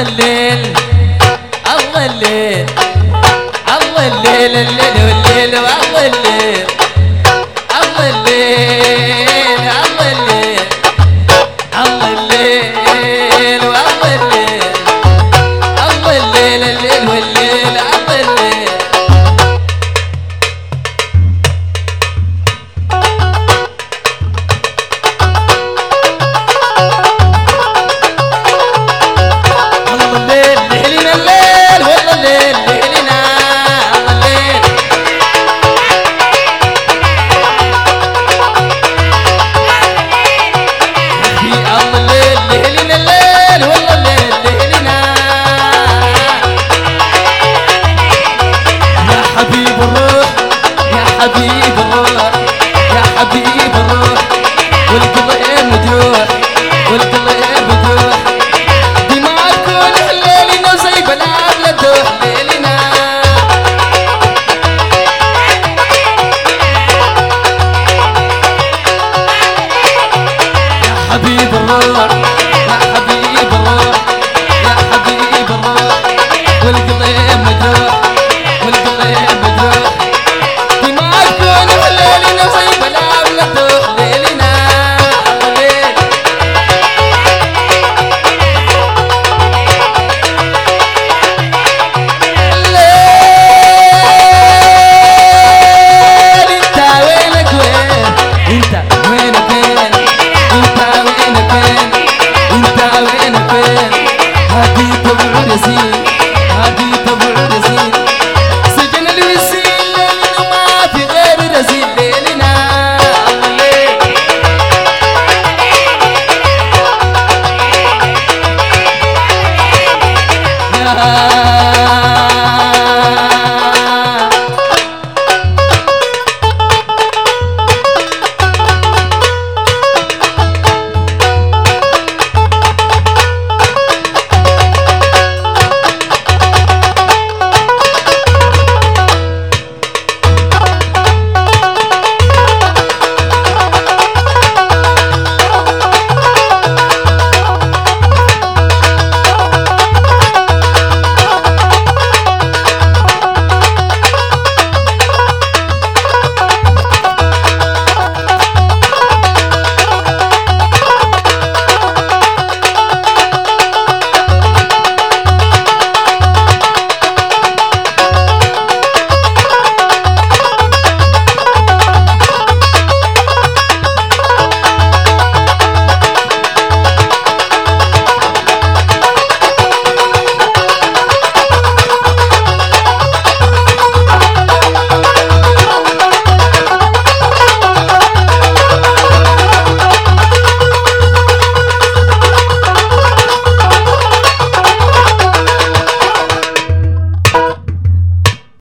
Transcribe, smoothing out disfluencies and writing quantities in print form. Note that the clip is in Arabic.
الليل الله الليل الله الليل الليل والليل والله الليل الله الليل الله الليل الله الليل والله الليل الله الليل الليل والليل الله الليل حبيب الروح يا حبيب الروح والقلب مجروح والقلب مجروح دماغ تكون ليلنا زي بلاد لا تروح ليلنا يا حبيب الروح يا حبيب الروح يا حبيب الروح والقلب مجروح والقلب مجروح Ah